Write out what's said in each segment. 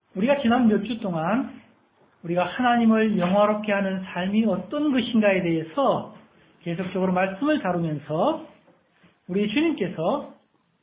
우리가 지난 몇 주 동안 우리가 하나님을 영화롭게 하는 삶이 어떤 것인가에 대해서 계속적으로 말씀을 다루면서 우리 주님께서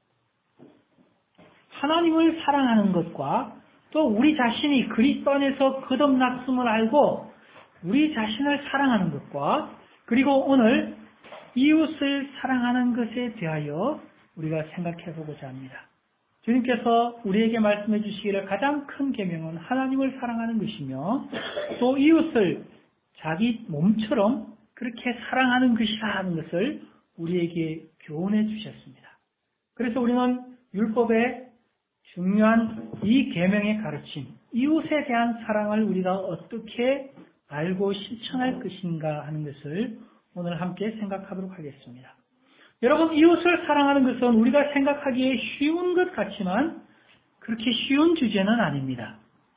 하나님을 사랑하는 것과 또 우리 자신이 그리스도 안에서 거듭났음을 알고 우리 자신을 사랑하는 것과 그리고 오늘 이웃을 사랑하는 것에 대하여 우리가 생각해 보고자 합니다. 주님께서 우리에게 말씀해 주시기를 가장 큰 계명은 하나님을 사랑하는 것이며 또 이웃을 자기 몸처럼 그렇게 사랑하는 것이라 하는 것을 우리에게 교훈해 주셨습니다. 그래서 우리는 율법의 중요한 이 계명의 가르침, 이웃에 대한 사랑을 우리가 어떻게 알고 실천할 것인가 하는 것을 오늘 함께 생각하도록 하겠습니다. 여러분, 이웃을 사랑하는 것은 우리가 생각하기에 쉬운 것 같지만 그렇게 쉬운 주제는 아닙니다.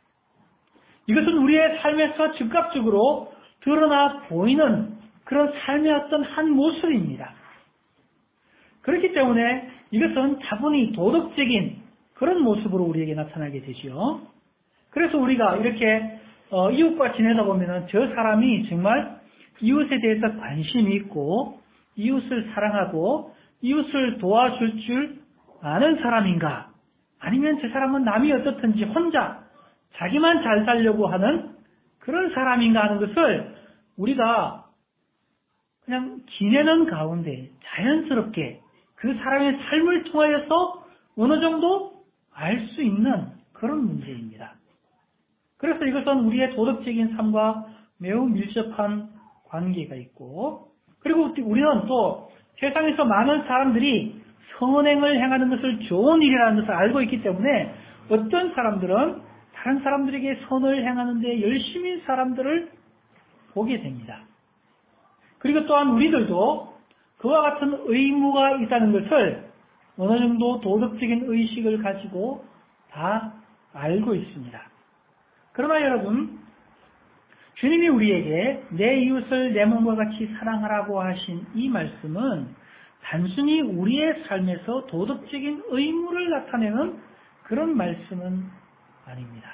이것은 우리의 삶에서 즉각적으로 드러나 보이는 그런 삶의 어떤 한 모습입니다. 그렇기 때문에 이것은 다분히 도덕적인 그런 모습으로 우리에게 나타나게 되죠. 그래서 우리가 이렇게 이웃과 지내다 보면은 저 사람이 정말 이웃에 대해서 관심이 있고 이웃을 사랑하고 이웃을 도와줄 줄 아는 사람인가? 아니면 저 사람은 남이 어떻든지 혼자 자기만 잘 살려고 하는 그런 사람인가 하는 것을 우리가 그냥 지내는 가운데 자연스럽게 그 사람의 삶을 통하여서 어느 정도 알 수 있는 그런 문제입니다. 그래서 이것은 우리의 도덕적인 삶과 매우 밀접한 관계가 있고 그리고 우리는 또 세상에서 많은 사람들이 선행을 행하는 것을 좋은 일이라는 것을 알고 있기 때문에 어떤 사람들은 다른 사람들에게 선을 행하는 데 열심인 사람들을 보게 됩니다. 그리고 또한 우리들도 그와 같은 의무가 있다는 것을 어느 정도 도덕적인 의식을 가지고 다 알고 있습니다. 그러나 여러분, 주님이 우리에게 내 이웃을 내 몸과 같이 사랑하라고 하신 이 말씀은 단순히 우리의 삶에서 도덕적인 의무를 나타내는 그런 말씀은 아닙니다.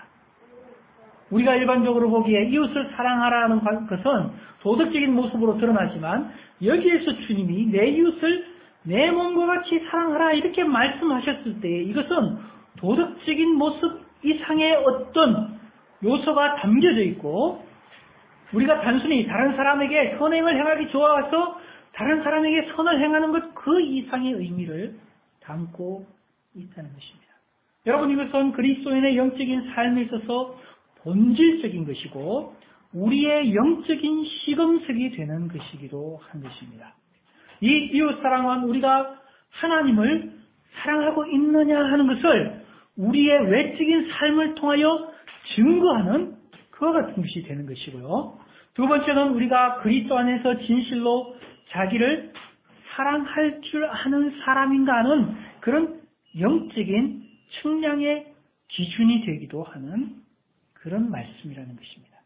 우리가 일반적으로 보기에 이웃을 사랑하라는 것은 도덕적인 모습으로 드러나지만 여기에서 주님이 내 이웃을 내 몸과 같이 사랑하라 이렇게 말씀하셨을 때 이것은 도덕적인 모습 이상의 어떤 요소가 담겨져 있고 우리가 단순히 다른 사람에게 선행을 행하기 좋아서 다른 사람에게 선을 행하는 것 그 이상의 의미를 담고 있다는 것입니다. 여러분, 이것은 그리스도인의 영적인 삶에 있어서 본질적인 것이고 우리의 영적인 시금석이 되는 것이기도 한 것입니다. 이 이웃 사랑은 우리가 하나님을 사랑하고 있느냐 하는 것을 우리의 외적인 삶을 통하여 증거하는 그와 같은 것이 되는 것이고요. 두 번째는 우리가 그리스도 안에서 진실로 자기를 사랑할 줄 아는 사람인가 하는 그런 영적인 측량의 기준이 되기도 하는 그런 말씀이라는 것입니다.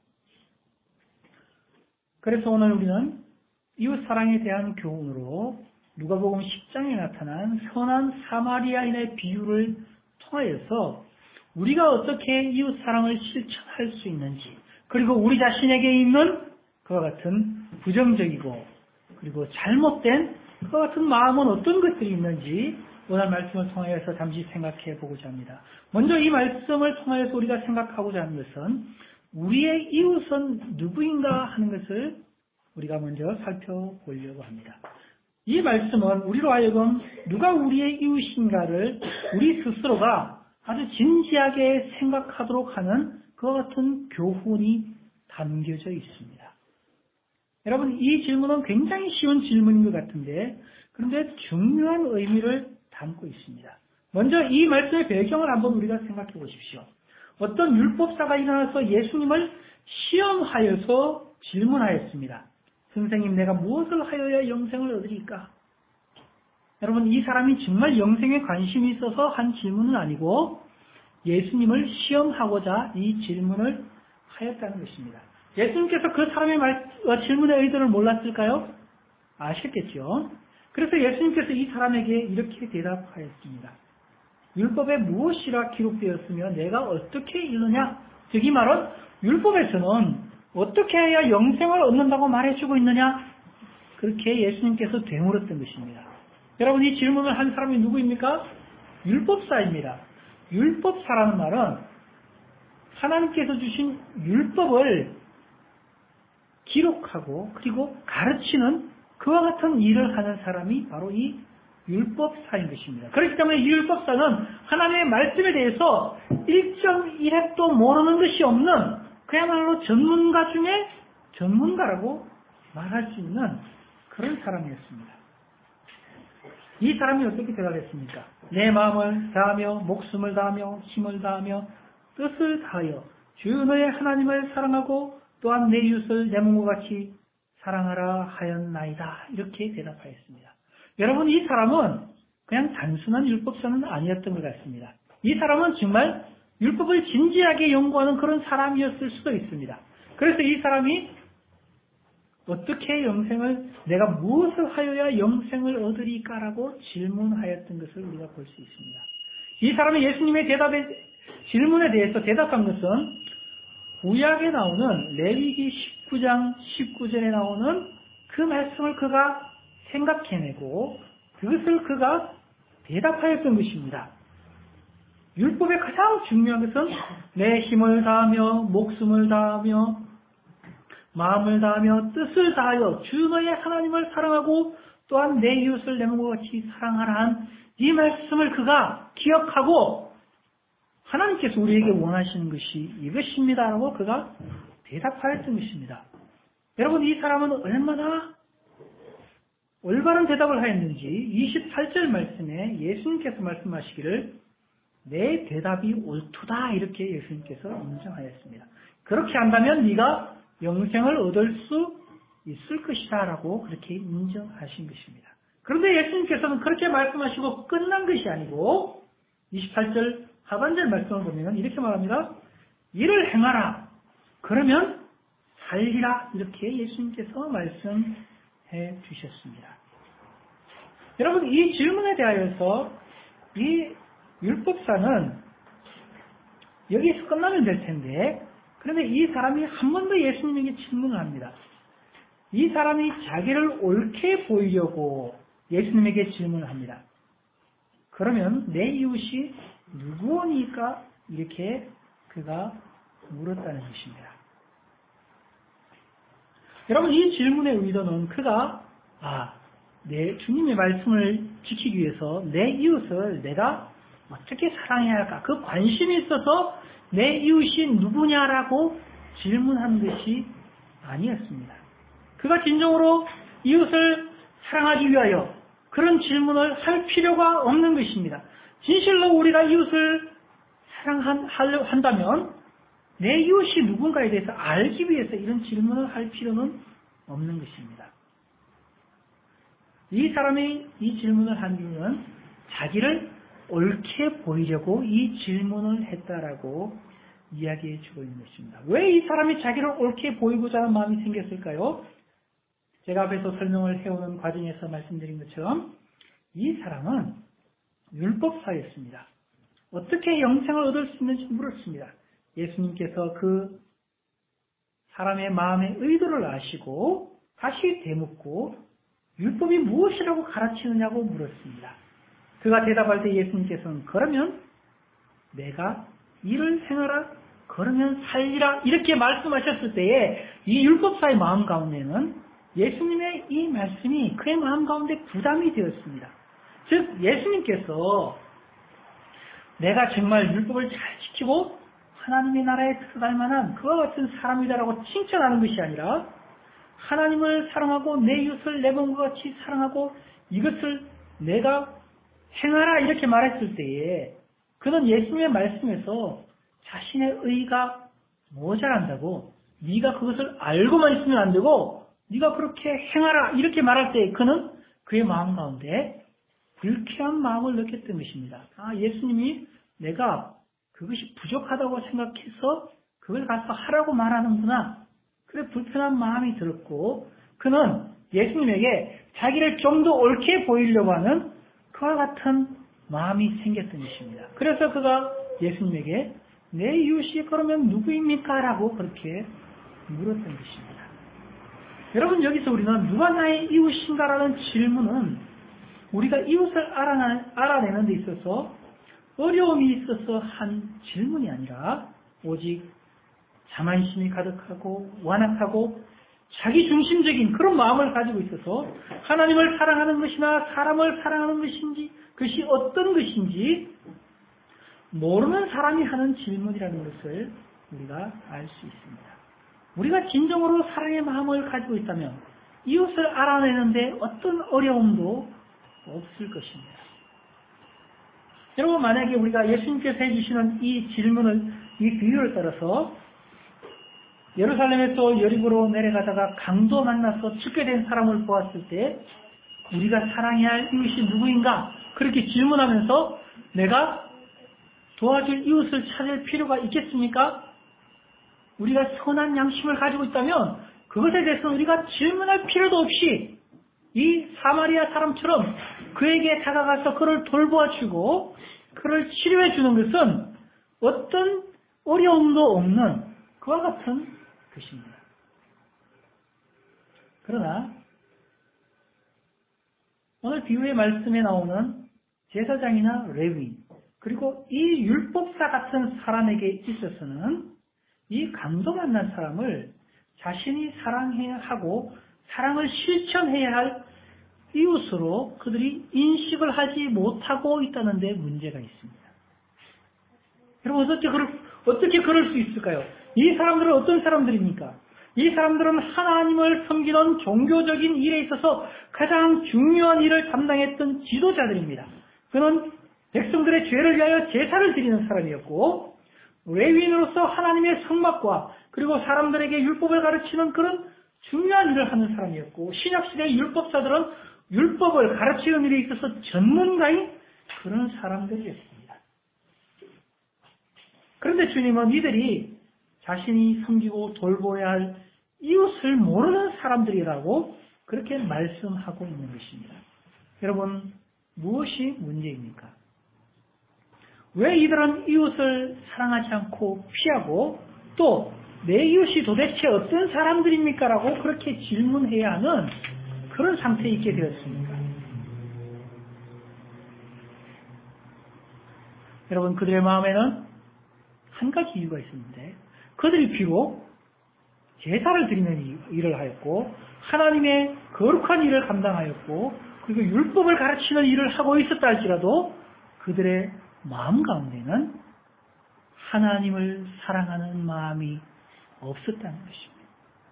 그래서 오늘 우리는 이웃 사랑에 대한 교훈으로 누가복음 10장에 나타난 선한 사마리아인의 비유를 통하여서 우리가 어떻게 이웃 사랑을 실천할 수 있는지 그리고 우리 자신에게 있는 그와 같은 부정적이고 그리고 잘못된 그와 같은 마음은 어떤 것들이 있는지 오늘 말씀을 통하여서 잠시 생각해 보고자 합니다. 먼저 이 말씀을 통하여서 우리가 생각하고자 하는 것은 우리의 이웃은 누구인가 하는 것을 우리가 먼저 살펴보려고 합니다. 이 말씀은 우리로 하여금 누가 우리의 이웃인가를 우리 스스로가 아주 진지하게 생각하도록 하는 그와 같은 교훈이 담겨져 있습니다. 여러분, 이 질문은 굉장히 쉬운 질문인 것 같은데 그런데 중요한 의미를 담고 있습니다. 먼저 이 말씀의 배경을 한번 우리가 생각해 보십시오. 어떤 율법사가 일어나서 예수님을 시험하여서 질문하였습니다. 선생님, 내가 무엇을 하여야 영생을 얻으리까? 여러분, 이 사람이 정말 영생에 관심이 있어서 한 질문은 아니고 예수님을 시험하고자 이 질문을 하였다는 것입니다. 예수님께서 그 사람의 질문의 의도를 몰랐을까요? 아셨겠죠? 그래서 예수님께서 이 사람에게 이렇게 대답하였습니다. 율법에 무엇이라 기록되었으며 내가 어떻게 읽느냐? 즉 이 말은 율법에서는 어떻게 해야 영생을 얻는다고 말해주고 있느냐? 그렇게 예수님께서 되물었던 것입니다. 여러분, 이 질문을 한 사람이 누구입니까? 율법사입니다. 율법사라는 말은 하나님께서 주신 율법을 기록하고 그리고 가르치는 그와 같은 일을 하는 사람이 바로 이 율법사인 것입니다. 그렇기 때문에 이 율법사는 하나님의 말씀에 대해서 1.1획도 모르는 것이 없는 그야말로 전문가 중에 전문가라고 말할 수 있는 그런 사람이었습니다. 이 사람이 어떻게 대답했습니까? 내 마음을 다하며 목숨을 다하며 힘을 다하며 뜻을 다하여 주 너의 하나님을 사랑하고 또한 내 이웃을 내 몸과 같이 사랑하라 하였나이다. 이렇게 대답하였습니다. 여러분, 이 사람은 그냥 단순한 율법사는 아니었던 것 같습니다. 이 사람은 정말 율법을 진지하게 연구하는 그런 사람이었을 수도 있습니다. 그래서 이 사람이 어떻게 내가 무엇을 하여야 영생을 얻으리까라고 질문하였던 것을 우리가 볼 수 있습니다. 이 사람이 예수님의 질문에 대해서 대답한 것은 구약에 나오는 레위기 19장 19절에 나오는 그 말씀을 그가 생각해내고 그것을 그가 대답하였던 것입니다. 율법의 가장 중요한 것은 내 힘을 다하며 목숨을 다하며 마음을 다하며 뜻을 다하여 주 너의 하나님을 사랑하고 또한 내 이웃을 내 몸과 같이 사랑하라 한 이 말씀을 그가 기억하고 하나님께서 우리에게 원하시는 것이 이것입니다라고 그가 대답하였던 것입니다. 여러분, 이 사람은 얼마나 올바른 대답을 하였는지 28절 말씀에 예수님께서 말씀하시기를 내 대답이 옳도다 이렇게 예수님께서 인정하였습니다. 그렇게 한다면 네가 영생을 얻을 수 있을 것이다 라고 그렇게 인정하신 것입니다. 그런데 예수님께서는 그렇게 말씀하시고 끝난 것이 아니고 28절 하반절 말씀을 보면 이렇게 말합니다. 이를 행하라. 그러면 살리라. 이렇게 예수님께서 말씀해 주셨습니다. 여러분, 이 질문에 대하여서 이 율법사는 여기서 끝나면 될 텐데 그런데 이 사람이 한 번 더 예수님에게 질문을 합니다. 이 사람이 자기를 옳게 보이려고 예수님에게 질문을 합니다. 그러면 내 이웃이 누구니까? 이렇게 그가 물었다는 것입니다. 여러분, 이 질문의 의도는 그가 내 주님의 말씀을 지키기 위해서 내 이웃을 내가 어떻게 사랑해야 할까? 그 관심이 있어서 내 이웃이 누구냐라고 질문한 것이 아니었습니다. 그가 진정으로 이웃을 사랑하기 위하여 그런 질문을 할 필요가 없는 것입니다. 진실로 우리가 이웃을 사랑하려 한다면 내 이웃이 누군가에 대해서 알기 위해서 이런 질문을 할 필요는 없는 것입니다. 이 사람이 이 질문을 한 이유는 자기를 옳게 보이려고 이 질문을 했다라고 이야기해 주고 있는 것입니다. 왜 이 사람이 자기를 옳게 보이고자 하는 마음이 생겼을까요? 제가 앞에서 설명을 해오는 과정에서 말씀드린 것처럼 이 사람은 율법사였습니다. 어떻게 영생을 얻을 수 있는지 물었습니다. 예수님께서 그 사람의 마음의 의도를 아시고 다시 되묻고 율법이 무엇이라고 가르치느냐고 물었습니다. 그가 대답할 때 예수님께서는 그러면 내가 이를 행하라 그러면 살리라 이렇게 말씀하셨을 때에 이 율법사의 마음 가운데는 예수님의 이 말씀이 그의 마음 가운데 부담이 되었습니다. 즉 예수님께서 내가 정말 율법을 잘 지키고 하나님의 나라에 들어갈 만한 그와 같은 사람이다라고 칭찬하는 것이 아니라 하나님을 사랑하고 내 이웃을 내 몸과 같이 사랑하고 이것을 내가 행하라 이렇게 말했을 때에 그는 예수님의 말씀에서 자신의 의가 모자란다고 네가 그것을 알고만 있으면 안 되고 네가 그렇게 행하라 이렇게 말할 때 그는 그의 마음 가운데 불쾌한 마음을 느꼈던 것입니다. 예수님이 내가 그것이 부족하다고 생각해서 그걸 가서 하라고 말하는구나. 그래 불편한 마음이 들었고 그는 예수님에게 자기를 좀 더 옳게 보이려고 하는 그와 같은 마음이 생겼던 것입니다. 그래서 그가 예수님에게 내 이웃이 그러면 누구입니까? 라고 그렇게 물었던 것입니다. 여러분, 여기서 우리는 누가 나의 이웃인가? 라는 질문은 우리가 이웃을 알아내는 데 있어서 어려움이 있어서 한 질문이 아니라 오직 자만심이 가득하고 완악하고 자기중심적인 그런 마음을 가지고 있어서 하나님을 사랑하는 것이나 사람을 사랑하는 것인지 그것이 어떤 것인지 모르는 사람이 하는 질문이라는 것을 우리가 알 수 있습니다. 우리가 진정으로 사랑의 마음을 가지고 있다면 이웃을 알아내는데 어떤 어려움도 없을 것입니다. 여러분, 만약에 우리가 예수님께서 해주시는 이 질문을, 이 비유를 따라서 예루살렘에서 여리고로 내려가다가 강도 만나서 죽게 된 사람을 보았을 때 우리가 사랑해야 할 이웃이 누구인가? 그렇게 질문하면서 내가 도와줄 이웃을 찾을 필요가 있겠습니까? 우리가 선한 양심을 가지고 있다면 그것에 대해서는 우리가 질문할 필요도 없이 이 사마리아 사람처럼 그에게 다가가서 그를 돌보아주고 그를 치료해 주는 것은 어떤 어려움도 없는 그와 같은 것입니다. 그러나 오늘 비유의 말씀에 나오는 제사장이나 레위인 그리고 이 율법사 같은 사람에게 있어서는 이 강도 만난 사람을 자신이 사랑해야 하고 사랑을 실천해야 할 이웃으로 그들이 인식을 하지 못하고 있다는 데 문제가 있습니다. 여러분, 어떻게 그럴 수 있을까요? 이 사람들은 어떤 사람들입니까? 이 사람들은 하나님을 섬기는 종교적인 일에 있어서 가장 중요한 일을 담당했던 지도자들입니다. 그는 백성들의 죄를 위하여 제사를 드리는 사람이었고 레위인으로서 하나님의 성막과 그리고 사람들에게 율법을 가르치는 그런 중요한 일을 하는 사람이었고 신약시대의 율법사들은 율법을 가르치는 일에 있어서 전문가인 그런 사람들이었습니다. 그런데 주님은 이들이 자신이 섬기고 돌보아야 할 이웃을 모르는 사람들이라고 그렇게 말씀하고 있는 것입니다. 여러분, 무엇이 문제입니까? 왜 이들은 이웃을 사랑하지 않고 피하고 또 내 이웃이 도대체 어떤 사람들입니까? 라고 그렇게 질문해야 하는 그런 상태에 있게 되었습니까? 여러분, 그들의 마음에는 한 가지 이유가 있었는데 그들이 비록 제사를 드리는 일을 하였고 하나님의 거룩한 일을 감당하였고 그리고 율법을 가르치는 일을 하고 있었다 할지라도 그들의 마음 가운데는 하나님을 사랑하는 마음이 없었다는 것입니다.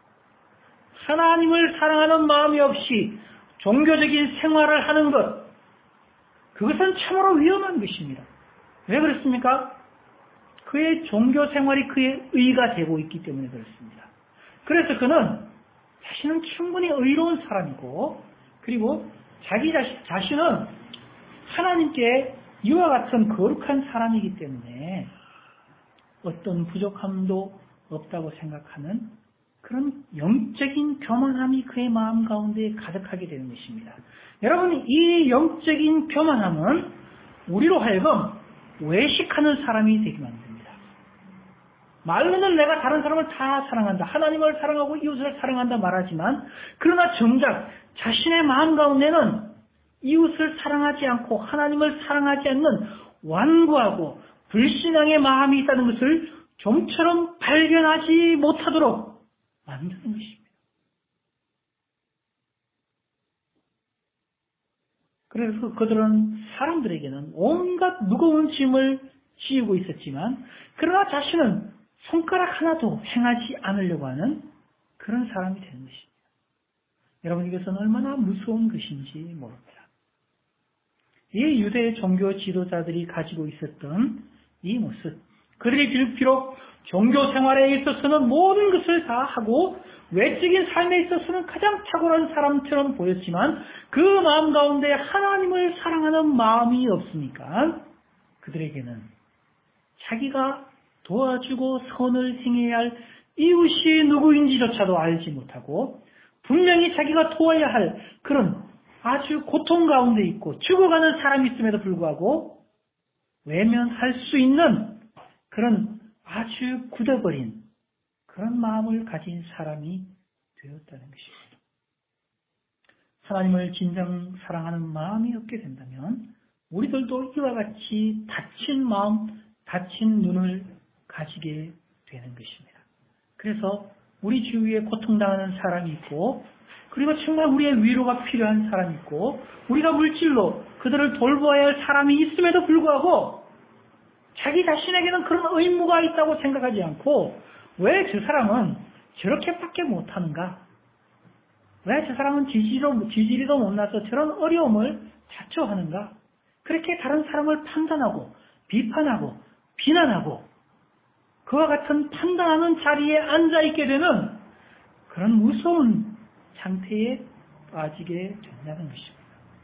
하나님을 사랑하는 마음이 없이 종교적인 생활을 하는 것, 그것은 참으로 위험한 것입니다. 왜 그렇습니까? 그의 종교 생활이 그의 의가 되고 있기 때문에 그렇습니다. 그래서 그는 자신은 충분히 의로운 사람이고 그리고 자기 자신은 하나님께 이와 같은 거룩한 사람이기 때문에 어떤 부족함도 없다고 생각하는 그런 영적인 교만함이 그의 마음 가운데 가득하게 되는 것입니다. 여러분, 이 영적인 교만함은 우리로 하여금 외식하는 사람이 되게 만듭니다. 말로는 내가 다른 사람을 다 사랑한다, 하나님을 사랑하고 이웃을 사랑한다 말하지만 그러나 정작 자신의 마음 가운데는 이웃을 사랑하지 않고 하나님을 사랑하지 않는 완고하고 불신앙의 마음이 있다는 것을 좀처럼 발견하지 못하도록 만드는 것입니다. 그래서 그들은 사람들에게는 온갖 무거운 짐을 지우고 있었지만 그러나 자신은 손가락 하나도 행하지 않으려고 하는 그런 사람이 되는 것입니다. 여러분, 이것은 얼마나 무서운 것인지 모릅니다. 이 유대 종교 지도자들이 가지고 있었던 이 모습, 그들이 비록 종교 생활에 있어서는 모든 것을 다 하고 외적인 삶에 있어서는 가장 탁월한 사람처럼 보였지만 그 마음 가운데 하나님을 사랑하는 마음이 없으니까 그들에게는 자기가 도와주고 선을 행해야 할 이웃이 누구인지조차도 알지 못하고 분명히 자기가 도와야 할 그런 아주 고통 가운데 있고 죽어가는 사람이 있음에도 불구하고 외면할 수 있는 그런 아주 굳어버린 그런 마음을 가진 사람이 되었다는 것입니다. 하나님을 진정 사랑하는 마음이 없게 된다면 우리들도 이와 같이 닫힌 마음, 닫힌 눈을 가지게 되는 것입니다. 그래서 우리 주위에 고통당하는 사람이 있고 그리고 정말 우리의 위로가 필요한 사람이 있고 우리가 물질로 그들을 돌보아야 할 사람이 있음에도 불구하고 자기 자신에게는 그런 의무가 있다고 생각하지 않고 왜 저 사람은 저렇게밖에 못하는가? 왜 저 사람은 지지리도 못나서 저런 어려움을 자초하는가? 그렇게 다른 사람을 판단하고 비판하고 비난하고 그와 같은 판단하는 자리에 앉아있게 되는 그런 무서운 상태에 빠지게 된다는 것입니다.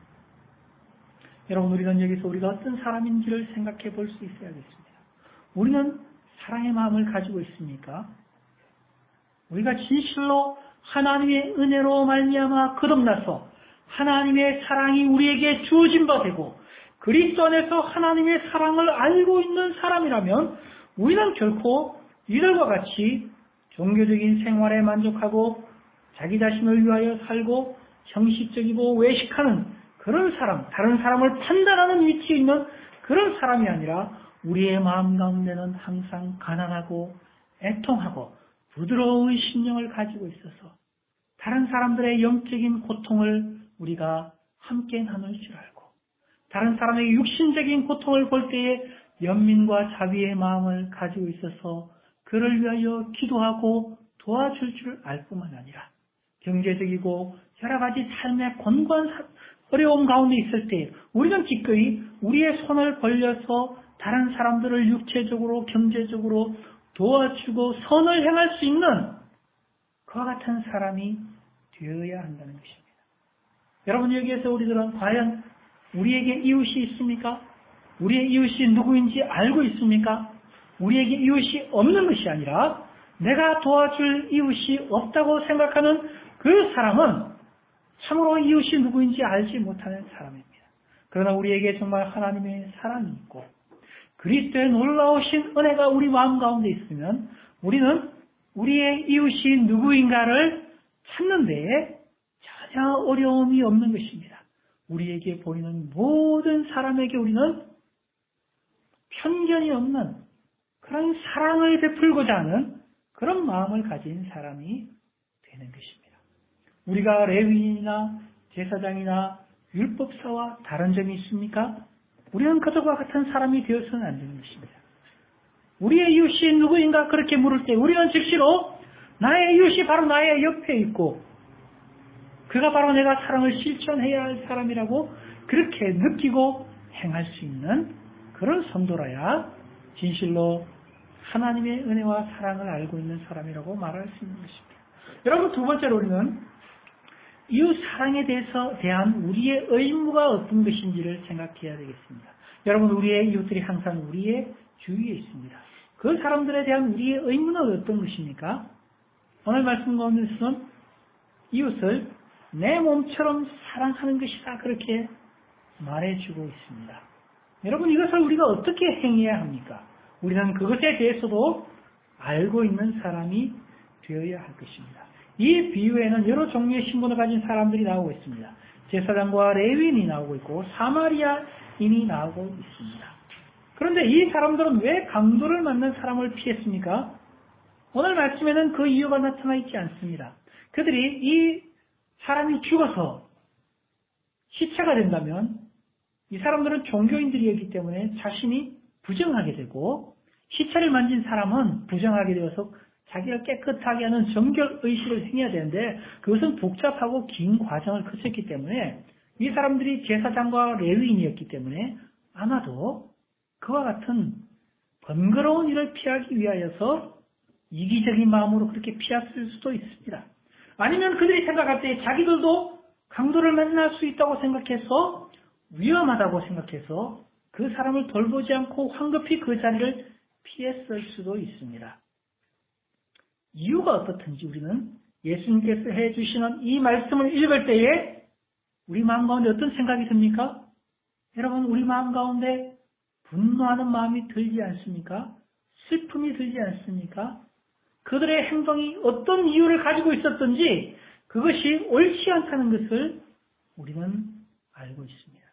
여러분, 우리는 여기서 우리가 어떤 사람인지를 생각해 볼 수 있어야겠습니다. 우리는 사랑의 마음을 가지고 있습니까? 우리가 진실로 하나님의 은혜로 말미암아 거듭나서 하나님의 사랑이 우리에게 주어진 바 되고 그리스도 안에서 하나님의 사랑을 알고 있는 사람이라면 우리는 결코 이들과 같이 종교적인 생활에 만족하고 자기 자신을 위하여 살고 형식적이고 외식하는 그런 사람, 다른 사람을 판단하는 위치에 있는 그런 사람이 아니라 우리의 마음 가운데는 항상 가난하고 애통하고 부드러운 심령을 가지고 있어서 다른 사람들의 영적인 고통을 우리가 함께 나눌 줄 알고 다른 사람의 육신적인 고통을 볼 때에 연민과 자비의 마음을 가지고 있어서 그를 위하여 기도하고 도와줄 줄 알 뿐만 아니라 경제적이고 여러 가지 삶의 권고한 어려움 가운데 있을 때 우리는 기꺼이 우리의 손을 벌려서 다른 사람들을 육체적으로 경제적으로 도와주고 선을 행할 수 있는 그와 같은 사람이 되어야 한다는 것입니다. 여러분, 여기에서 우리들은 과연 우리에게 이웃이 있습니까? 우리의 이웃이 누구인지 알고 있습니까? 우리에게 이웃이 없는 것이 아니라 내가 도와줄 이웃이 없다고 생각하는 그 사람은 참으로 이웃이 누구인지 알지 못하는 사람입니다. 그러나 우리에게 정말 하나님의 사랑이 있고 그리스도의 놀라우신 은혜가 우리 마음 가운데 있으면 우리는 우리의 이웃이 누구인가를 찾는 데에 전혀 어려움이 없는 것입니다. 우리에게 보이는 모든 사람에게 우리는 편견이 없는 그런 사랑을 베풀고자 하는 그런 마음을 가진 사람이 되는 것입니다. 우리가 레위인이나 제사장이나 율법사와 다른 점이 있습니까? 우리는 그들과 같은 사람이 되어서는 안 되는 것입니다. 우리의 이웃이 누구인가 그렇게 물을 때 우리는 즉시로 나의 이웃이 바로 나의 옆에 있고 그가 바로 내가 사랑을 실천해야 할 사람이라고 그렇게 느끼고 행할 수 있는 그런 성도라야 진실로 하나님의 은혜와 사랑을 알고 있는 사람이라고 말할 수 있는 것입니다. 여러분, 두 번째로 우리는 이웃 사랑에 대한 우리의 의무가 어떤 것인지를 생각해야 되겠습니다. 여러분, 우리의 이웃들이 항상 우리의 주위에 있습니다. 그 사람들에 대한 우리의 의무는 어떤 것입니까? 오늘 말씀 가운데서는 이웃을 내 몸처럼 사랑하는 것이다 그렇게 말해주고 있습니다. 여러분, 이것을 우리가 어떻게 행해야 합니까? 우리는 그것에 대해서도 알고 있는 사람이 되어야 할 것입니다. 이 비유에는 여러 종류의 신분을 가진 사람들이 나오고 있습니다. 제사장과 레위인이 나오고 있고 사마리아인이 나오고 있습니다. 그런데 이 사람들은 왜 강도를 맞는 사람을 피했습니까? 오늘 말씀에는 그 이유가 나타나 있지 않습니다. 그들이 이 사람이 죽어서 시체가 된다면 이 사람들은 종교인들이었기 때문에 자신이 부정하게 되고 시체를 만진 사람은 부정하게 되어서 자기가 깨끗하게 하는 정결의식을 행해야 되는데 그것은 복잡하고 긴 과정을 거쳤기 때문에 이 사람들이 제사장과 레위인이었기 때문에 아마도 그와 같은 번거로운 일을 피하기 위하여서 이기적인 마음으로 그렇게 피했을 수도 있습니다. 아니면 그들이 생각할 때 자기들도 강도를 만날 수 있다고 생각해서 위험하다고 생각해서 그 사람을 돌보지 않고 황급히 그 자리를 피했을 수도 있습니다. 이유가 어떻든지 우리는 예수님께서 해주시는 이 말씀을 읽을 때에 우리 마음 가운데 어떤 생각이 듭니까? 여러분, 우리 마음 가운데 분노하는 마음이 들지 않습니까? 슬픔이 들지 않습니까? 그들의 행동이 어떤 이유를 가지고 있었던지 그것이 옳지 않다는 것을 우리는 알고 있습니다.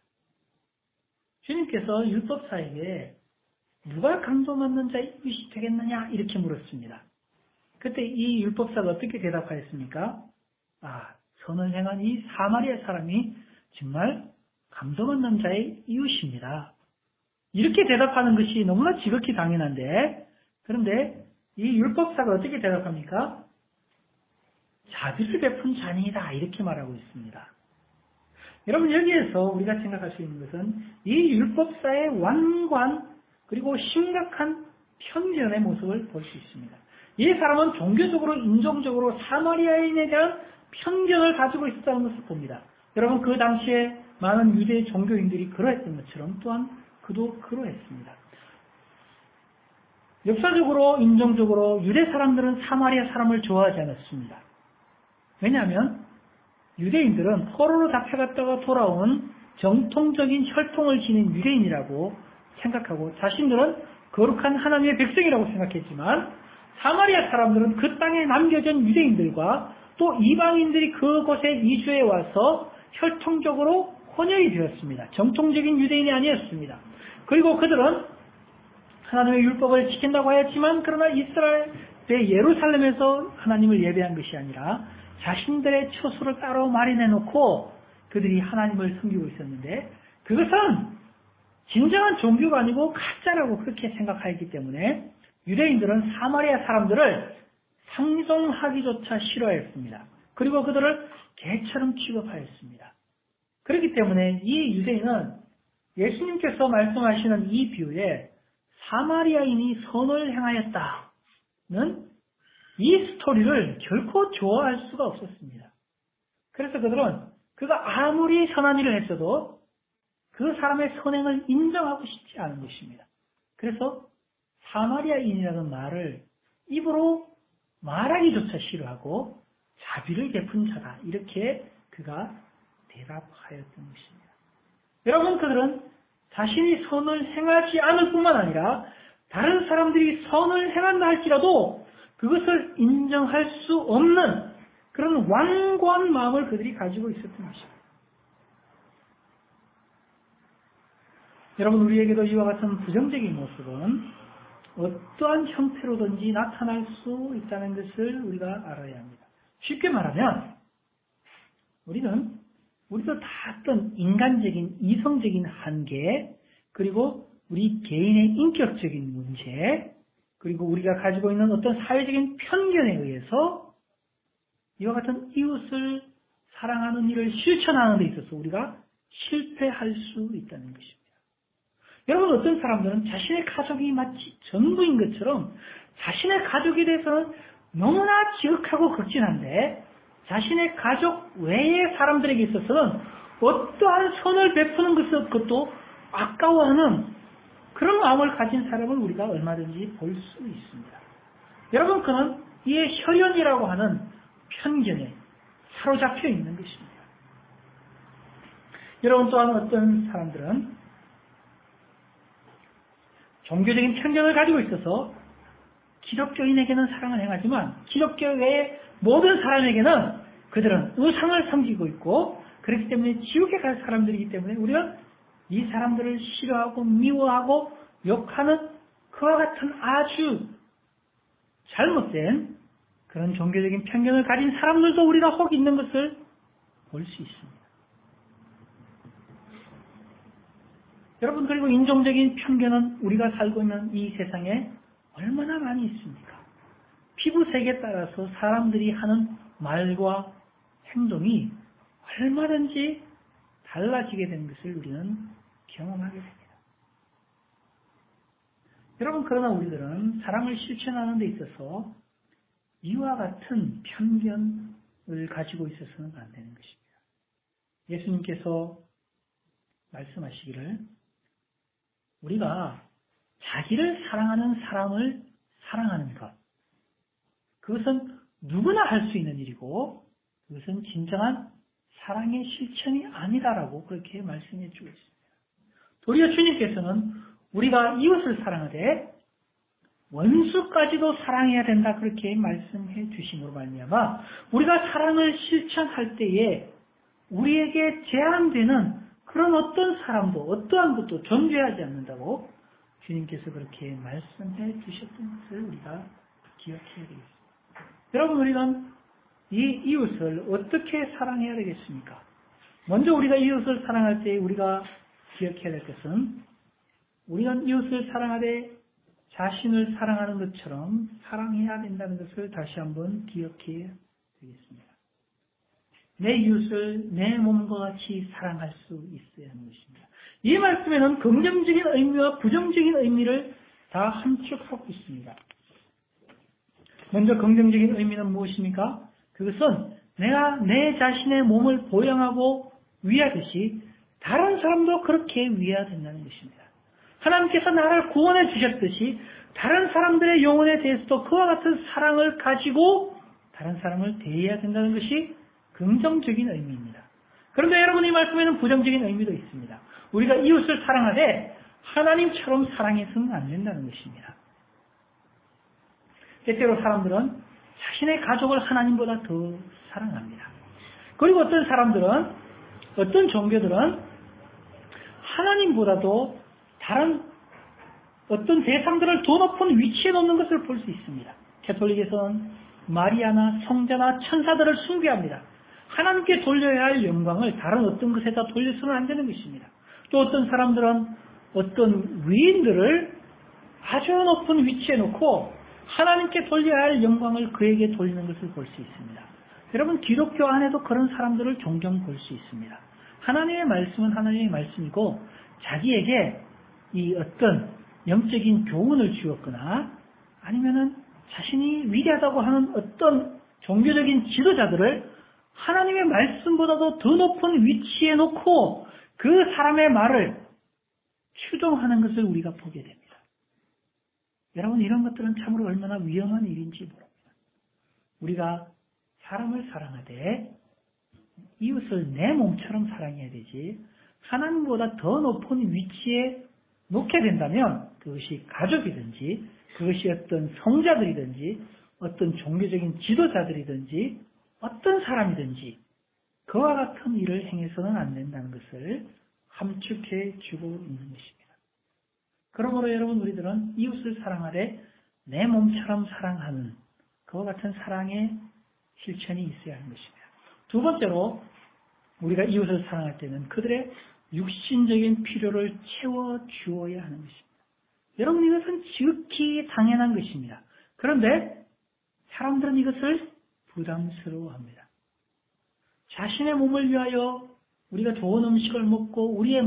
주님께서 율법사에게 누가 강도맞는 자의 이웃이 되겠느냐 이렇게 물었습니다. 그때 이 율법사가 어떻게 대답하였습니까? 선을 행한 이 사마리아 사람이 정말 감동맞는 자의 이웃입니다. 이렇게 대답하는 것이 너무나 지극히 당연한데, 그런데 이 율법사가 어떻게 대답합니까? 자비를 베푼 자니이다 이렇게 말하고 있습니다. 여러분, 여기에서 우리가 생각할 수 있는 것은 이 율법사의 완고한 그리고 심각한 편견의 모습을 볼 수 있습니다. 이 사람은 종교적으로 인종적으로 사마리아인에 대한 편견을 가지고 있었다는 것을 봅니다. 여러분, 그 당시에 많은 유대 종교인들이 그러했던 것처럼 또한 그도 그러했습니다. 역사적으로 인종적으로 유대 사람들은 사마리아 사람을 좋아하지 않았습니다. 왜냐하면 유대인들은 포로로 잡혀갔다가 돌아온 정통적인 혈통을 지닌 유대인이라고 생각하고 자신들은 거룩한 하나님의 백성이라고 생각했지만, 사마리아 사람들은 그 땅에 남겨진 유대인들과 또 이방인들이 그곳에 이주해 와서 혈통적으로 혼혈이 되었습니다. 정통적인 유대인이 아니었습니다. 그리고 그들은 하나님의 율법을 지킨다고 하였지만, 그러나 이스라엘 예루살렘에서 하나님을 예배한 것이 아니라 자신들의 처소를 따로 마련해 놓고 그들이 하나님을 섬기고 있었는데, 그것은 진정한 종교가 아니고 가짜라고 그렇게 생각하였기 때문에 유대인들은 사마리아 사람들을 상종하기조차 싫어했습니다. 그리고 그들을 개처럼 취급하였습니다. 그렇기 때문에 이 유대인은 예수님께서 말씀하시는 이 비유에 사마리아인이 선을 행하였다는 이 스토리를 결코 좋아할 수가 없었습니다. 그래서 그들은 그가 아무리 선한 일을 했어도 그 사람의 선행을 인정하고 싶지 않은 것입니다. 그래서 사마리아인이라는 말을 입으로 말하기조차 싫어하고 자비를 베푼 자다 이렇게 그가 대답하였던 것입니다. 여러분, 그들은 자신이 선을 행하지 않을 뿐만 아니라 다른 사람들이 선을 행한다 할지라도 그것을 인정할 수 없는 그런 완고한 마음을 그들이 가지고 있었던 것입니다. 여러분, 우리에게도 이와 같은 부정적인 모습은 어떠한 형태로든지 나타날 수 있다는 것을 우리가 알아야 합니다. 쉽게 말하면 우리도 다 어떤 인간적인 이성적인 한계, 그리고 우리 개인의 인격적인 문제, 그리고 우리가 가지고 있는 어떤 사회적인 편견에 의해서 이와 같은 이웃을 사랑하는 일을 실천하는 데 있어서 우리가 실패할 수 있다는 것입니다. 여러분, 어떤 사람들은 자신의 가족이 마치 전부인 것처럼 자신의 가족에 대해서는 너무나 지극하고 극진한데 자신의 가족 외의 사람들에게 있어서는 어떠한 선을 베푸는 것도 아까워하는 그런 마음을 가진 사람을 우리가 얼마든지 볼 수 있습니다. 여러분, 그는 이의 혈연이라고 하는 편견에 사로잡혀 있는 것입니다. 여러분, 또한 어떤 사람들은 종교적인 편견을 가지고 있어서 기독교인에게는 사랑을 행하지만 기독교 외의 모든 사람에게는 그들은 우상을 섬기고 있고, 그렇기 때문에 지옥에 갈 사람들이기 때문에 우리는 이 사람들을 싫어하고 미워하고 욕하는 그와 같은 아주 잘못된 그런 종교적인 편견을 가진 사람들도 우리가 혹 있는 것을 볼 수 있습니다. 여러분, 그리고 인종적인 편견은 우리가 살고 있는 이 세상에 얼마나 많이 있습니까? 피부색에 따라서 사람들이 하는 말과 행동이 얼마든지 달라지게 된 것을 우리는 경험하게 됩니다. 여러분, 그러나 우리들은 사랑을 실천하는 데 있어서 이와 같은 편견을 가지고 있어서는 안 되는 것입니다. 예수님께서 말씀하시기를 우리가 자기를 사랑하는 사람을 사랑하는 것, 그것은 누구나 할 수 있는 일이고 그것은 진정한 사랑의 실천이 아니다라고 그렇게 말씀해 주고 있습니다. 도리어 주님께서는 우리가 이웃을 사랑하되 원수까지도 사랑해야 된다 그렇게 말씀해 주심으로 말미암아 우리가 사랑을 실천할 때에 우리에게 제한되는 그런 어떤 사람도 어떠한 것도 존재하지 않는다고 주님께서 그렇게 말씀해 주셨던 것을 우리가 기억해야 되겠습니다. 여러분, 우리는 이 이웃을 어떻게 사랑해야 되겠습니까? 먼저 우리가 이웃을 사랑할 때 우리가 기억해야 될 것은 우리는 이웃을 사랑하되 자신을 사랑하는 것처럼 사랑해야 된다는 것을 다시 한번 기억해야 되겠습니다. 내 이웃을 내 몸과 같이 사랑할 수 있어야 하는 것입니다. 이 말씀에는 긍정적인 의미와 부정적인 의미를 다 함축하고 있습니다. 먼저 긍정적인 의미는 무엇입니까? 그것은 내가 내 자신의 몸을 보양하고 위하듯이 다른 사람도 그렇게 위해야 된다는 것입니다. 하나님께서 나를 구원해 주셨듯이 다른 사람들의 영혼에 대해서도 그와 같은 사랑을 가지고 다른 사람을 대해야 된다는 것이 긍정적인 의미입니다. 그런데 여러분, 이 말씀에는 부정적인 의미도 있습니다. 우리가 이웃을 사랑하되 하나님처럼 사랑해서는 안 된다는 것입니다. 때때로 사람들은 자신의 가족을 하나님보다 더 사랑합니다. 그리고 어떤 사람들은, 어떤 종교들은 하나님보다도 다른 어떤 대상들을 더 높은 위치에 놓는 것을 볼 수 있습니다. 가톨릭에서는 마리아나 성자나 천사들을 숭배합니다. 하나님께 돌려야 할 영광을 다른 어떤 것에다 돌려서는 안 되는 것입니다. 또 어떤 사람들은 어떤 위인들을 아주 높은 위치에 놓고 하나님께 돌려야 할 영광을 그에게 돌리는 것을 볼 수 있습니다. 여러분, 기독교 안에도 그런 사람들을 종종 볼 수 있습니다. 하나님의 말씀은 하나님의 말씀이고 자기에게 이 어떤 영적인 교훈을 주었거나 아니면은 자신이 위대하다고 하는 어떤 종교적인 지도자들을 하나님의 말씀보다도 더 높은 위치에 놓고 그 사람의 말을 추종하는 것을 우리가 보게 됩니다. 여러분, 이런 것들은 참으로 얼마나 위험한 일인지 모릅니다. 우리가 사람을 사랑하되 이웃을 내 몸처럼 사랑해야 되지, 하나님보다 더 높은 위치에 놓게 된다면 그것이 가족이든지 그것이 어떤 성자들이든지 어떤 종교적인 지도자들이든지 어떤 사람이든지 그와 같은 일을 행해서는 안 된다는 것을 함축해 주고 있는 것입니다. 그러므로 여러분, 우리들은 이웃을 사랑하되 내 몸처럼 사랑하는 그와 같은 사랑의 실천이 있어야 하는 것입니다. 두 번째로 우리가 이웃을 사랑할 때는 그들의 육신적인 필요를 채워주어야 하는 것입니다. 여러분, 이것은 지극히 당연한 것입니다. 그런데 사람들은 이것을 부담스러워합니다. 자신의 몸을 위하여 우리가 좋은 음식을 먹고 우리의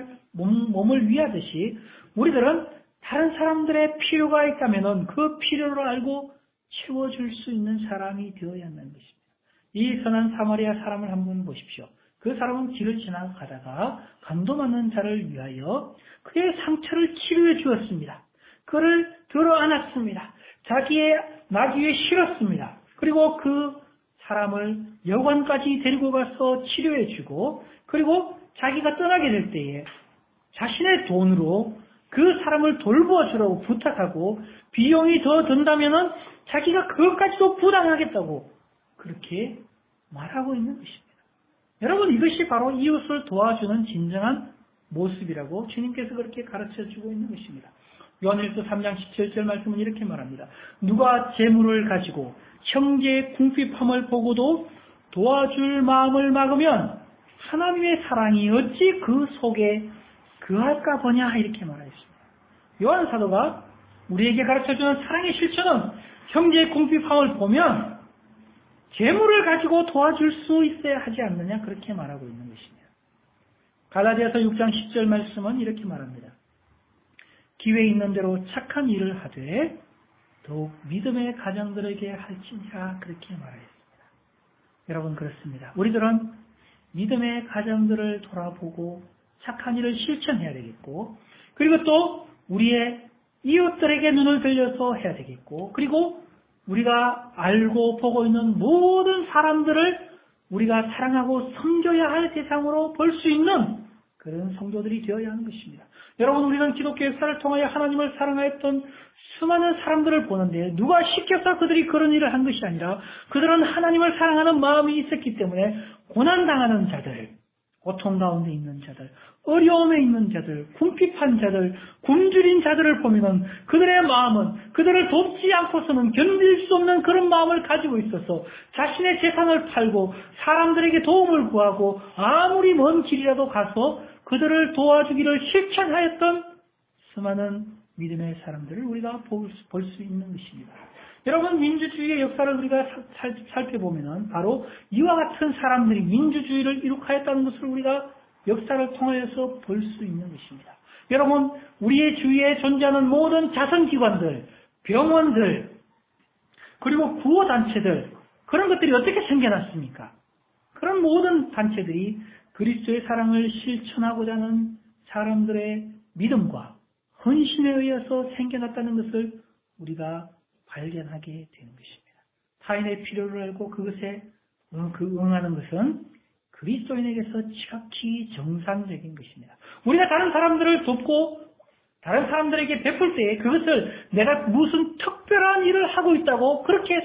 몸을 위하듯이 우리들은 다른 사람들의 필요가 있다면 그 필요를 알고 채워줄 수 있는 사람이 되어야 한다는 것입니다. 이 선한 사마리아 사람을 한번 보십시오. 그 사람은 길을 지나가다가 간도 맞는 자를 위하여 그의 상처를 치료해 주었습니다. 그를 들어 안았습니다. 자기의 나귀에 실었습니다. 그리고 그 사람을 여관까지 데리고 가서 치료해 주고, 그리고 자기가 떠나게 될 때에 자신의 돈으로 그 사람을 돌보아 주라고 부탁하고 비용이 더 든다면은 자기가 그것까지도 부담하겠다고 그렇게 말하고 있는 것입니다. 여러분, 이것이 바로 이웃을 도와주는 진정한 모습이라고 주님께서 그렇게 가르쳐주고 있는 것입니다. 요한일서 3장 17절 말씀은 이렇게 말합니다. 누가 재물을 가지고 형제의 궁핍함을 보고도 도와줄 마음을 막으면 하나님의 사랑이 어찌 그 속에 그할까 보냐, 이렇게 말하였습니다. 요한 사도가 우리에게 가르쳐주는 사랑의 실천은 형제의 궁핍함을 보면 재물을 가지고 도와줄 수 있어야 하지 않느냐, 그렇게 말하고 있는 것입니다. 갈라디아서 6장 10절 말씀은 이렇게 말합니다. 기회 있는 대로 착한 일을 하되 더욱 믿음의 가정들에게 할지니라, 그렇게 말하였습니다. 여러분, 그렇습니다. 우리들은 믿음의 가정들을 돌아보고 착한 일을 실천해야 되겠고, 그리고 또 우리의 이웃들에게 눈을 들려서 해야 되겠고, 그리고 우리가 알고 보고 있는 모든 사람들을 우리가 사랑하고 섬겨야 할 대상으로 볼 수 있는 그런 성도들이 되어야 하는 것입니다. 여러분, 우리는 기독교 역사를 통하여 하나님을 사랑하였던 수많은 사람들을 보는데 누가 시켜서 그들이 그런 일을 한 것이 아니라 그들은 하나님을 사랑하는 마음이 있었기 때문에 고난당하는 자들, 고통 가운데 있는 자들, 어려움에 있는 자들, 궁핍한 자들, 굶주린 자들을 보면은 그들의 마음은 그들을 돕지 않고서는 견딜 수 없는 그런 마음을 가지고 있어서 자신의 재산을 팔고 사람들에게 도움을 구하고 아무리 먼 길이라도 가서 그들을 도와주기를 실천하였던 수많은 믿음의 사람들을 우리가 볼 수 있는 것입니다. 여러분, 민주주의의 역사를 우리가 살펴보면 바로 이와 같은 사람들이 민주주의를 이룩하였다는 것을 우리가 역사를 통하여서 볼 수 있는 것입니다. 여러분, 우리의 주위에 존재하는 모든 자선기관들, 병원들, 그리고 구호단체들, 그런 것들이 어떻게 생겨났습니까? 그런 모든 단체들이 그리스도의 사랑을 실천하고자 하는 사람들의 믿음과 헌신에 의해서 생겨났다는 것을 우리가 발견하게 되는 것입니다. 타인의 필요를 알고 그것에 응하는 것은 그리스도인에게서 지극히 정상적인 것입니다. 우리가 다른 사람들을 돕고 다른 사람들에게 베풀 때에 그것을 내가 무슨 특별한 일을 하고 있다고 그렇게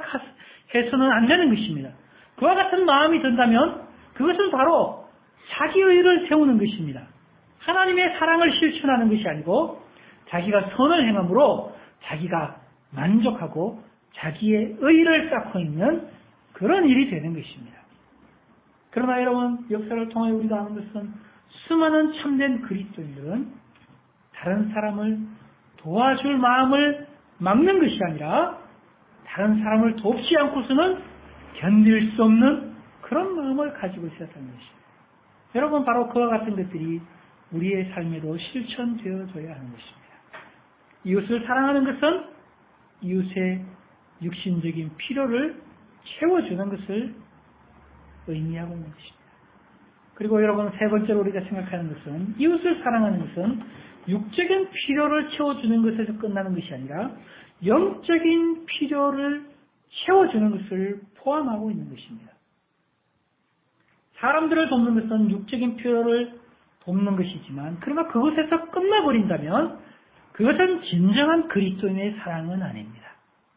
생각해서는 안 되는 것입니다. 그와 같은 마음이 든다면 그것은 바로 자기의 의를 세우는 것입니다. 하나님의 사랑을 실천하는 것이 아니고 자기가 선을 행함으로 자기가 만족하고 자기의 의를 쌓고 있는 그런 일이 되는 것입니다. 그러나 여러분, 역사를 통해 우리가 아는 것은 수많은 참된 그리스도인들은 다른 사람을 도와줄 마음을 막는 것이 아니라 다른 사람을 돕지 않고서는 견딜 수 없는 그런 마음을 가지고 있었다는 것입니다. 여러분, 바로 그와 같은 것들이 우리의 삶에도 실천되어져야 하는 것입니다. 이웃을 사랑하는 것은 이웃의 육신적인 필요를 채워주는 것을 의미하고 있는 것입니다. 그리고 여러분, 세 번째로 우리가 생각하는 것은 이웃을 사랑하는 것은 육적인 필요를 채워주는 것에서 끝나는 것이 아니라 영적인 필요를 채워주는 것을 포함하고 있는 것입니다. 사람들을 돕는 것은 육적인 필요를 돕는 것이지만 그러나 그것에서 끝나버린다면 그것은 진정한 그리스도인의 사랑은 아닙니다.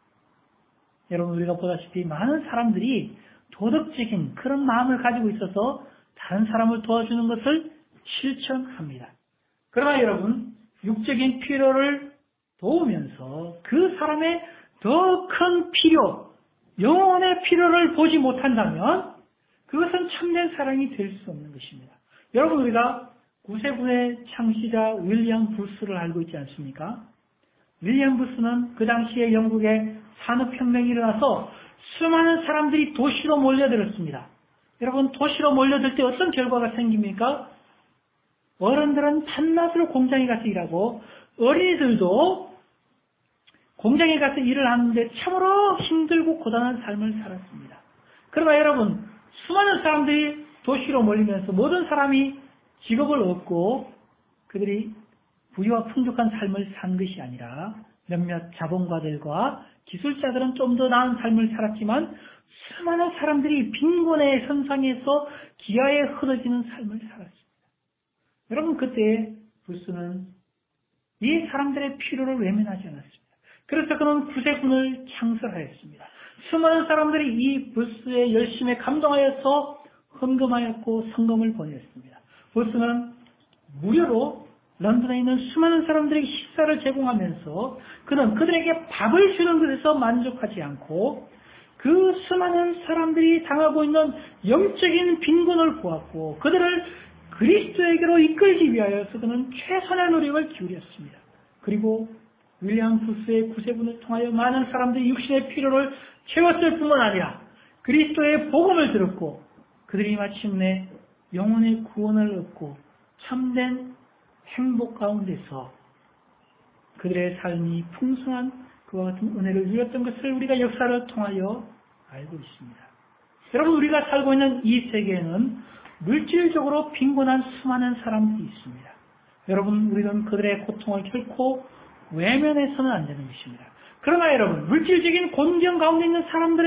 여러분, 우리가 보다시피 많은 사람들이 도덕적인 그런 마음을 가지고 있어서 다른 사람을 도와주는 것을 실천합니다. 그러나 여러분, 육적인 필요를 도우면서 그 사람의 더 큰 필요, 영혼의 필요를 보지 못한다면 그것은 참된 사랑이 될 수 없는 것입니다. 여러분, 우리가 구세군의 창시자 윌리엄 부스를 알고 있지 않습니까? 윌리엄 부스는 그 당시에 영국에 산업혁명이 일어나서 수많은 사람들이 도시로 몰려들었습니다. 여러분, 도시로 몰려들 때 어떤 결과가 생깁니까? 어른들은 밤낮으로 공장에 가서 일하고 어린이들도 공장에 가서 일을 하는데 참으로 힘들고 고단한 삶을 살았습니다. 그러나 여러분, 수많은 사람들이 도시로 몰리면서 모든 사람이 직업을 얻고 그들이 부유와 풍족한 삶을 산 것이 아니라 몇몇 자본가들과 기술자들은 좀 더 나은 삶을 살았지만 수많은 사람들이 빈곤의 선상에서 기아에 흐려지는 삶을 살았습니다. 여러분, 그때 부스는 이 사람들의 필요를 외면하지 않았습니다. 그래서 그는 구세군을 창설하였습니다. 수많은 사람들이 이 부스의 열심에 감동하여서 헌금하였고 성금을 보냈습니다. 부스는 무료로 런던에 있는 수많은 사람들에게 식사를 제공하면서 그는 그들에게 밥을 주는 것에서 만족하지 않고 그 수많은 사람들이 당하고 있는 영적인 빈곤을 보았고 그들을 그리스도에게로 이끌기 위하여서 그는 최선의 노력을 기울였습니다. 그리고 윌리엄 부스의 구세군을 통하여 많은 사람들이 육신의 필요를 채웠을 뿐만 아니라 그리스도의 복음을 들었고 그들이 마침내 영혼의 구원을 얻고 참된 행복 가운데서 그들의 삶이 풍성한 그와 같은 은혜를 누렸던 것을 우리가 역사를 통하여 알고 있습니다. 여러분, 우리가 살고 있는 이 세계에는 물질적으로 빈곤한 수많은 사람들이 있습니다. 여러분, 우리는 그들의 고통을 결코 외면해서는 안 되는 것입니다. 그러나 여러분, 물질적인 곤경 가운데 있는 사람들의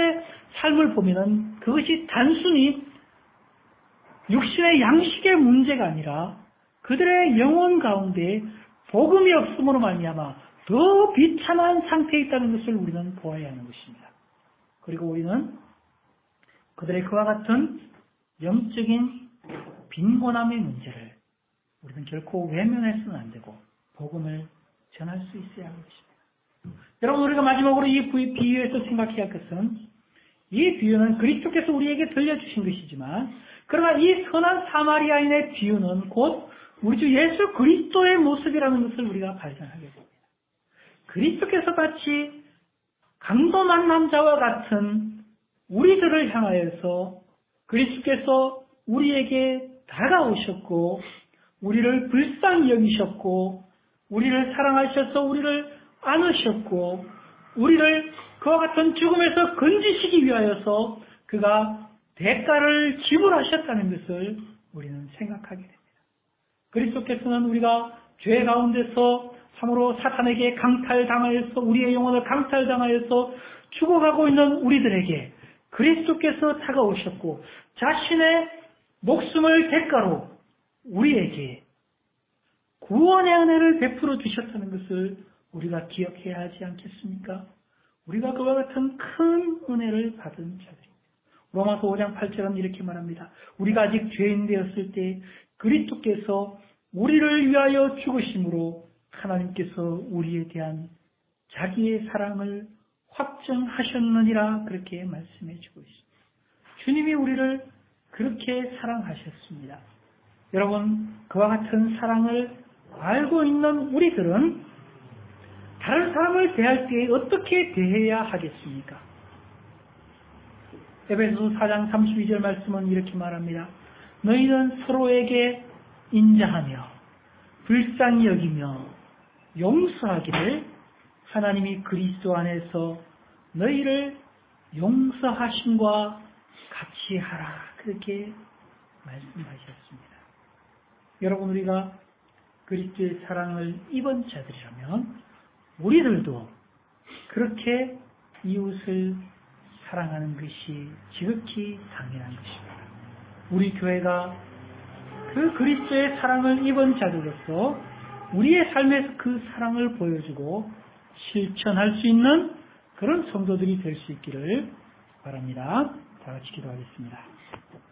삶을 보면은 그것이 단순히 육신의 양식의 문제가 아니라 그들의 영혼 가운데 복음이 없음으로 말미암아 더 비참한 상태에 있다는 것을 우리는 보아야 하는 것입니다. 그리고 우리는 그들의 그와 같은 영적인 빈곤함의 문제를 우리는 결코 외면해서는 안 되고 복음을 전할 수 있어야 하는 것입니다. 여러분, 우리가 마지막으로 이 비유에서 생각해야 할 것은, 이 비유는 그리스도께서 우리에게 들려주신 것이지만, 그러나 이 선한 사마리아인의 비유는 곧 우리 주 예수 그리스도의 모습이라는 것을 우리가 발견하게 됩니다. 그리스도께서 같이 강도만 남자와 같은 우리들을 향하여서 그리스도께서 우리에게 다가오셨고, 우리를 불쌍히 여기셨고, 우리를 사랑하셔서 우리를 안으셨고, 우리를 그와 같은 죽음에서 건지시기 위하여서 그가 대가를 지불하셨다는 것을 우리는 생각하게 됩니다. 그리스도께서는 우리가 죄 가운데서 참으로 사탄에게 강탈당하여서 우리의 영혼을 강탈당하여서 죽어가고 있는 우리들에게 그리스도께서 다가오셨고 자신의 목숨을 대가로 우리에게 구원의 은혜를 베풀어 주셨다는 것을 우리가 기억해야 하지 않겠습니까? 우리가 그와 같은 큰 은혜를 받은 자들입니다. 로마서 5장 8절은 이렇게 말합니다. 우리가 아직 죄인 되었을 때 그리스도께서 우리를 위하여 죽으심으로 하나님께서 우리에 대한 자기의 사랑을 확증하셨느니라, 그렇게 말씀해 주고 있습니다. 주님이 우리를 그렇게 사랑하셨습니다. 여러분, 그와 같은 사랑을 알고 있는 우리들은 다른 사람을 대할 때 어떻게 대해야 하겠습니까? 에베소서 4장 32절 말씀은 이렇게 말합니다. 너희는 서로에게 인자하며 불쌍히 여기며 용서하기를 하나님이 그리스도 안에서 너희를 용서하심과 같이 하라, 그렇게 말씀하셨습니다. 여러분, 우리가 그리스도의 사랑을 입은 자들이라면 우리들도 그렇게 이웃을 사랑하는 것이 지극히 당연한 것입니다. 우리 교회가 그 그리스도의 사랑을 입은 자들로서 우리의 삶에서 그 사랑을 보여주고 실천할 수 있는 그런 성도들이 될 수 있기를 바랍니다. 다 같이 기도하겠습니다.